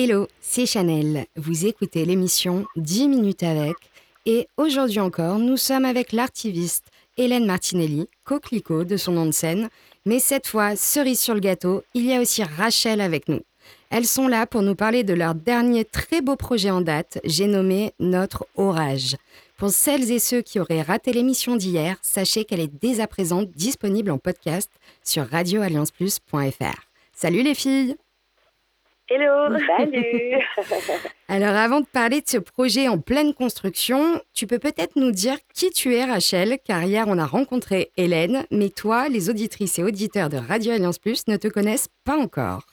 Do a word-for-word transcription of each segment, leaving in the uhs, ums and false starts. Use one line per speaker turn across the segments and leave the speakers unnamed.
Hello, c'est Chanel. Vous écoutez l'émission dix minutes avec. Et aujourd'hui encore, nous sommes avec l'artiviste Hélène Martinelli, Coquelicot de son nom de scène. Mais cette fois, cerise sur le gâteau, il y a aussi Rachel avec nous. Elles sont là pour nous parler de leur dernier très beau projet en date, j'ai nommé Notre Orage. Pour celles et ceux qui auraient raté l'émission d'hier, sachez qu'elle est dès à présent disponible en podcast sur radio alliance plus point f r. Salut les filles!
Hello, salut.
Alors avant de parler de ce projet en pleine construction, tu peux peut-être nous dire qui tu es Rachel, car hier on a rencontré Hélène, mais toi, les auditrices et auditeurs de Radio Alliance Plus ne te connaissent pas encore.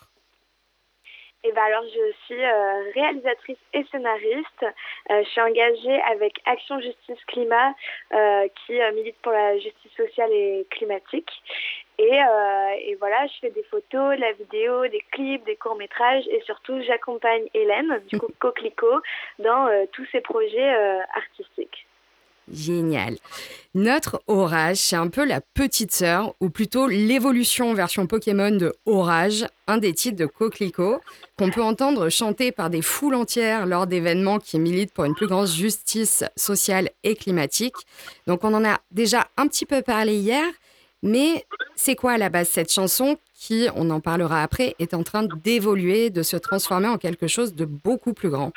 Et ben alors je suis euh, réalisatrice et scénariste. Euh, je suis engagée avec Action Justice Climat euh, qui euh, milite pour la justice sociale et climatique. Et, euh, et voilà, je fais des photos, de la vidéo, des clips, des courts-métrages et surtout j'accompagne Hélène, du coup Coquelicot, dans euh, tous ses projets euh, artistiques.
Génial. Notre Orage, c'est un peu la petite sœur, ou plutôt l'évolution version Pokémon de Orage, un des titres de Coquelicot, qu'on peut entendre chanter par des foules entières lors d'événements qui militent pour une plus grande justice sociale et climatique. Donc on en a déjà un petit peu parlé hier, mais c'est quoi à la base cette chanson qui, on en parlera après, est en train d'évoluer, de se transformer en quelque chose de beaucoup plus grand?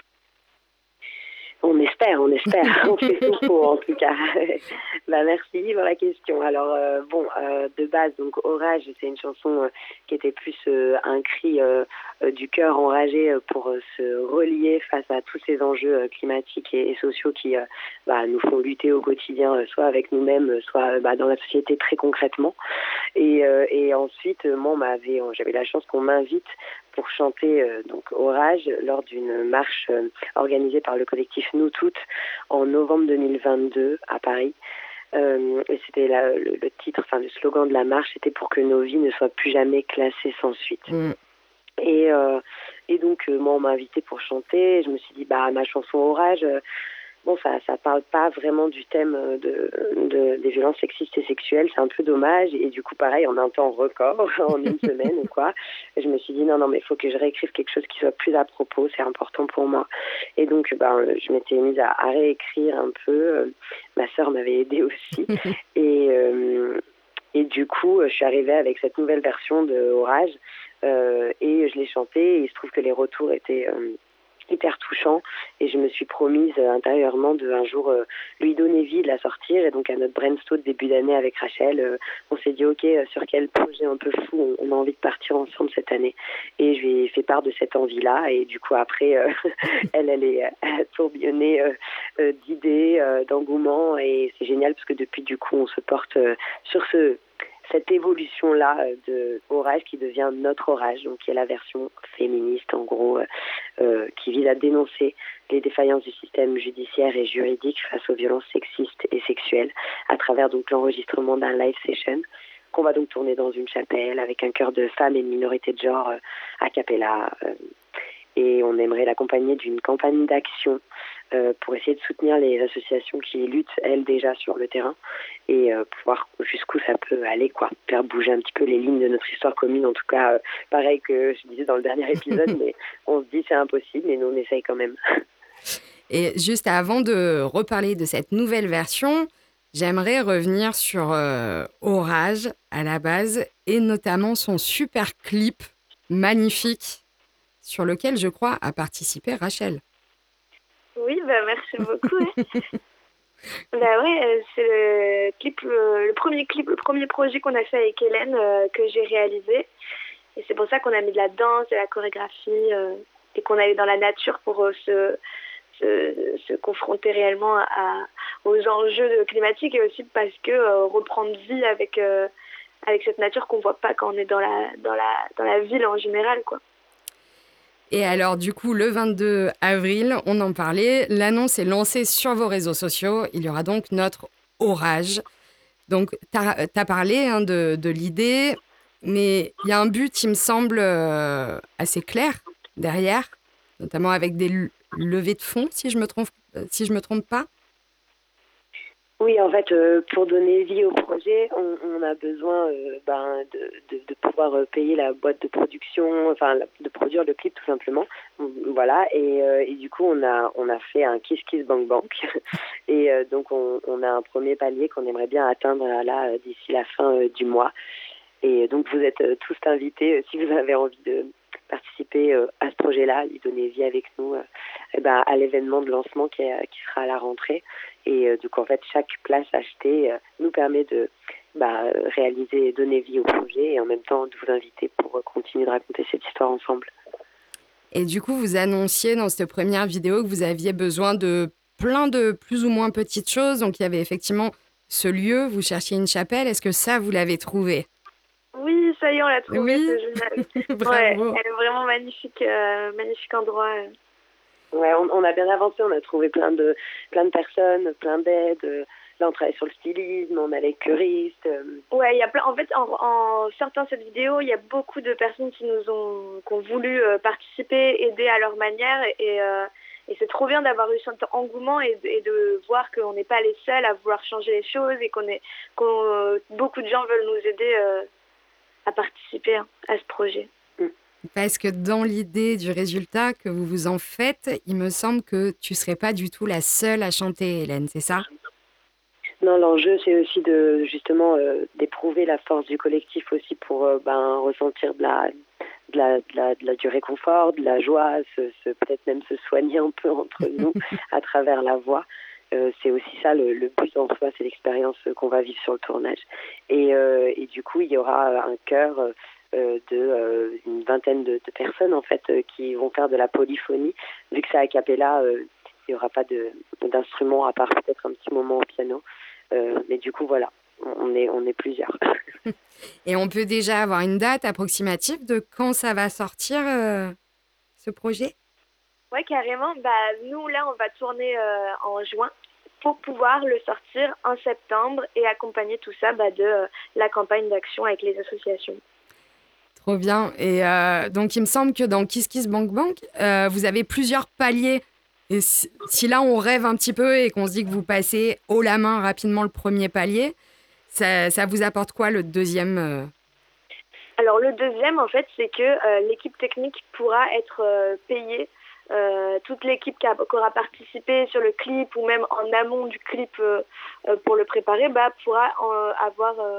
On espère, on espère. On fait tout pour, en tout cas. Bah, merci pour la question. Alors, euh, bon, euh, de base, donc Orage, c'est une chanson euh, qui était plus euh, un cri euh, euh, du cœur enragé euh, pour euh, se relier face à tous ces enjeux euh, climatiques et, et sociaux qui euh, bah, nous font lutter au quotidien, euh, soit avec nous-mêmes, soit euh, bah, dans la société très concrètement. Et, euh, et ensuite, moi, on m'avait, j'avais la chance qu'on m'invite pour chanter euh, donc Orage lors d'une marche euh, organisée par le collectif Nous Toutes en novembre deux mille vingt-deux à Paris. Euh, et c'était la, le, le titre, enfin le slogan de la marche, c'était pour que nos vies ne soient plus jamais classées sans suite. Mmh. Et, euh, et donc euh, moi on m'a invité pour chanter. Je me suis dit bah ma chanson Orage. Euh, Bon, ça ça parle pas vraiment du thème de, de, des violences sexistes et sexuelles, c'est un peu dommage. Et du coup, pareil, en un temps record, en une semaine ou quoi, je me suis dit non, non, mais il faut que je réécrive quelque chose qui soit plus à propos, c'est important pour moi. Et donc, ben, je m'étais mise à, à réécrire un peu. Ma sœur m'avait aidée aussi. et, euh, et du coup, je suis arrivée avec cette nouvelle version de Orage euh, et je l'ai chantée. Et il se trouve que les retours étaient... Euh, hyper touchant et je me suis promise euh, intérieurement de un jour euh, lui donner vie, de la sortir. Et donc à notre brainstorm de début d'année avec Rachel, euh, on s'est dit ok, euh, sur quel projet un peu fou on, on a envie de partir ensemble cette année, et je lui ai fait part de cette envie là. Et du coup après euh, elle elle est euh, tourbillonnée euh, euh, d'idées, euh, d'engouement, et c'est génial parce que depuis du coup on se porte euh, sur ce cette évolution-là de Orage qui devient Notre Orage, donc qui est la version féministe, en gros, euh, qui vise à dénoncer les défaillances du système judiciaire et juridique face aux violences sexistes et sexuelles, à travers donc l'enregistrement d'un live session qu'on va donc tourner dans une chapelle avec un chœur de femmes et de minorités de genre euh, a cappella. Euh, et on aimerait l'accompagner d'une campagne d'action euh, pour essayer de soutenir les associations qui luttent, elles, déjà sur le terrain, et euh, pour voir jusqu'où ça peut aller, quoi. Faire bouger un petit peu les lignes de notre histoire commune. En tout cas, euh, pareil que je disais dans le dernier épisode, mais on se dit c'est impossible, mais nous on essaye quand même.
Et juste avant de reparler de cette nouvelle version, j'aimerais revenir sur euh, Orage à la base, et notamment son super clip magnifique sur lequel, je crois, a participé Rachel.
Oui, bah merci beaucoup. Ouais. Bah ouais, c'est le clip, le, le premier clip, le premier projet qu'on a fait avec Hélène euh, que j'ai réalisé. Et c'est pour ça qu'on a mis de la danse, de la chorégraphie euh, et qu'on allait dans la nature pour euh, se, se, se confronter réellement à, aux enjeux climatiques, et aussi parce que euh, reprendre vie avec, euh, avec cette nature qu'on voit pas quand on est dans la, dans la, dans la ville en général, quoi.
Et alors, du coup, le vingt-deux avril, on en parlait, l'annonce est lancée sur vos réseaux sociaux. Il y aura donc Notre Orage. Donc, tu as parlé hein, de, de l'idée, mais il y a un but, il me semble, euh, assez clair derrière, notamment avec des levées de fonds, si je me trompe, si je me trompe pas.
Oui, en fait, euh, pour donner vie au projet, on, on a besoin euh, ben, de, de, de pouvoir euh, payer la boîte de production, enfin la- de produire le clip tout simplement. Voilà, et, euh, et du coup, on a, on a fait un Kiss Kiss Bank Bank. Et euh, donc, on, on a un premier palier qu'on aimerait bien atteindre là euh, d'ici la fin euh, du mois. Et donc, vous êtes euh, tous invités, euh, si vous avez envie de participer euh, à ce projet-là, lui donner vie avec nous, euh, eh ben, à l'événement de lancement qui, est, qui sera à la rentrée. Et euh, donc, en fait, chaque place achetée euh, nous permet de bah, réaliser et donner vie au projet et en même temps de vous inviter pour euh, continuer de raconter cette histoire ensemble.
Et du coup, vous annonciez dans cette première vidéo que vous aviez besoin de plein de plus ou moins petites choses. Donc, il y avait effectivement ce lieu, vous cherchiez une chapelle. Est-ce que ça, vous l'avez trouvé?
Oui, ça y est, on l'a trouvé,
Oui.
c'est génial.
Bravo.
Ouais, elle est vraiment magnifique, euh, magnifique endroit.
Ouais, on, on a bien avancé, on a trouvé plein de, plein de personnes, plein d'aides. Là, on travaille sur le stylisme, on a les curistes.
Ouais, il y a plein. En fait, en, en sortant cette vidéo, il y a beaucoup de personnes qui nous ont, qui ont voulu euh, participer, aider à leur manière, et, euh, et c'est trop bien d'avoir eu cet engouement et, et de voir qu'on n'est pas les seuls à vouloir changer les choses et qu'on est, qu'on, euh, beaucoup de gens veulent nous aider euh, à participer à ce projet.
Parce que dans l'idée du résultat que vous vous en faites, il me semble que tu ne serais pas du tout la seule à chanter, Hélène, c'est ça?
Non, l'enjeu, c'est aussi de justement euh, d'éprouver la force du collectif aussi pour euh, ben, ressentir de la, de, la, de, la, de la du réconfort, de la joie, se, se, peut-être même se soigner un peu entre nous à travers la voix. Euh, c'est aussi ça le, le but en soi, c'est l'expérience qu'on va vivre sur le tournage. Et, euh, et du coup, il y aura un chœur euh, de euh, une vingtaine de, de personnes en fait euh, qui vont faire de la polyphonie. Vu que c'est a cappella, euh, il n'y aura pas de, d'instrument à part peut-être un petit moment au piano. Euh, mais du coup, voilà, on est, on est plusieurs.
Et on peut déjà avoir une date approximative de quand ça va sortir, euh, ce projet?
Ouais, carrément. Bah, nous, là, on va tourner euh, en juin pour pouvoir le sortir en septembre et accompagner tout ça bah, de euh, la campagne d'action avec les associations.
Trop bien. Et euh, donc, il me semble que dans Kiss Kiss Bank Bank, euh, vous avez plusieurs paliers. Et si, si là, on rêve un petit peu et qu'on se dit que vous passez haut la main rapidement le premier palier, ça, ça vous apporte quoi le deuxième euh...
Alors, le deuxième, en fait, c'est que euh, l'équipe technique pourra être euh, payée. Euh, toute l'équipe qui, a, qui aura participé sur le clip ou même en amont du clip euh, euh, pour le préparer bah, pourra euh, avoir... Euh,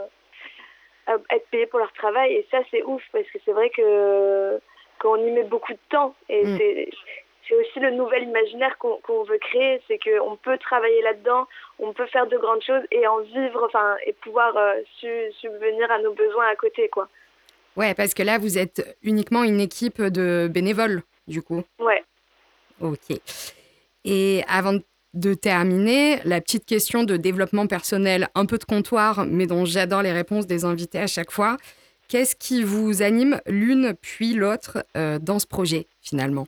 être payés pour leur travail, et ça c'est ouf parce que c'est vrai que qu'on y met beaucoup de temps et mmh. c'est, c'est aussi le nouvel imaginaire qu'on, qu'on veut créer, c'est qu'on peut travailler là-dedans, on peut faire de grandes choses et en vivre, enfin, et pouvoir euh, su, subvenir à nos besoins à côté, quoi.
Ouais, parce que là vous êtes uniquement une équipe de bénévoles du coup.
Ouais.
Ok. Et avant de De terminer, la petite question de développement personnel, un peu de comptoir, mais dont j'adore les réponses des invités à chaque fois. Qu'est-ce qui vous anime l'une puis l'autre euh, dans ce projet, finalement?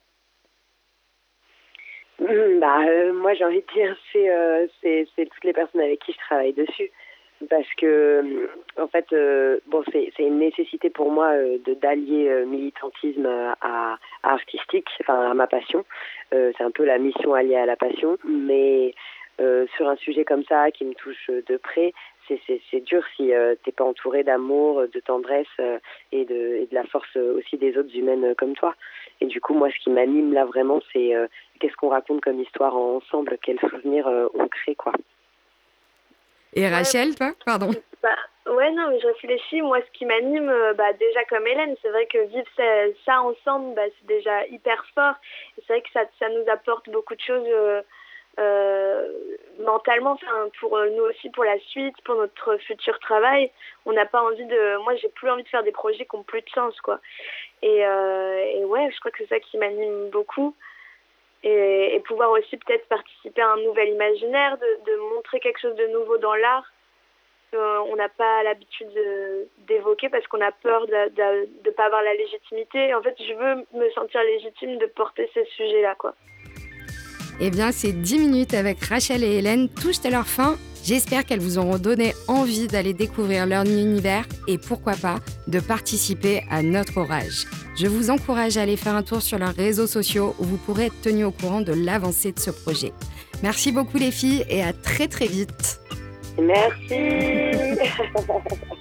Mmh, bah, euh, moi, j'ai envie de dire, c'est, euh, c'est, c'est toutes les personnes avec qui je travaille dessus. Parce que, en fait, euh, bon, c'est, c'est une nécessité pour moi euh, de, d'allier euh, militantisme à, à artistique, enfin à ma passion. Euh, c'est un peu la mission alliée à la passion, mais euh, sur un sujet comme ça qui me touche de près, c'est, c'est, c'est dur si euh, t'es pas entouré d'amour, de tendresse euh, et, de, et de la force aussi des autres humaines comme toi. Et du coup, moi, ce qui m'anime là vraiment, c'est euh, qu'est-ce qu'on raconte comme histoire ensemble, quels souvenirs euh, on crée, quoi.
Et Rachel, toi, pardon.
Bah, ouais, non, mais je réfléchis. Moi, ce qui m'anime, bah, déjà comme Hélène, c'est vrai que vivre ça, ça ensemble, bah, c'est déjà hyper fort. Et c'est vrai que ça, ça nous apporte beaucoup de choses euh, euh, mentalement, pour nous aussi, pour la suite, pour notre futur travail. On n'a pas envie de... Moi, j'ai plus envie de faire des projets qui n'ont plus de sens, quoi. Et, euh, et ouais, je crois que c'est ça qui m'anime beaucoup. Et, et pouvoir aussi peut-être participer à un nouvel imaginaire, de, de montrer quelque chose de nouveau dans l'art euh, on n'a pas l'habitude de, d'évoquer parce qu'on a peur de ne pas avoir la légitimité. En fait, je veux me sentir légitime de porter ces sujets-là, quoi.
Eh bien, ces dix minutes avec Rachel et Hélène touchent à leur fin. J'espère qu'elles vous auront donné envie d'aller découvrir leur univers et pourquoi pas de participer à notre orage. Je vous encourage à aller faire un tour sur leurs réseaux sociaux où vous pourrez être tenus au courant de l'avancée de ce projet. Merci beaucoup les filles et à très très vite.
Merci.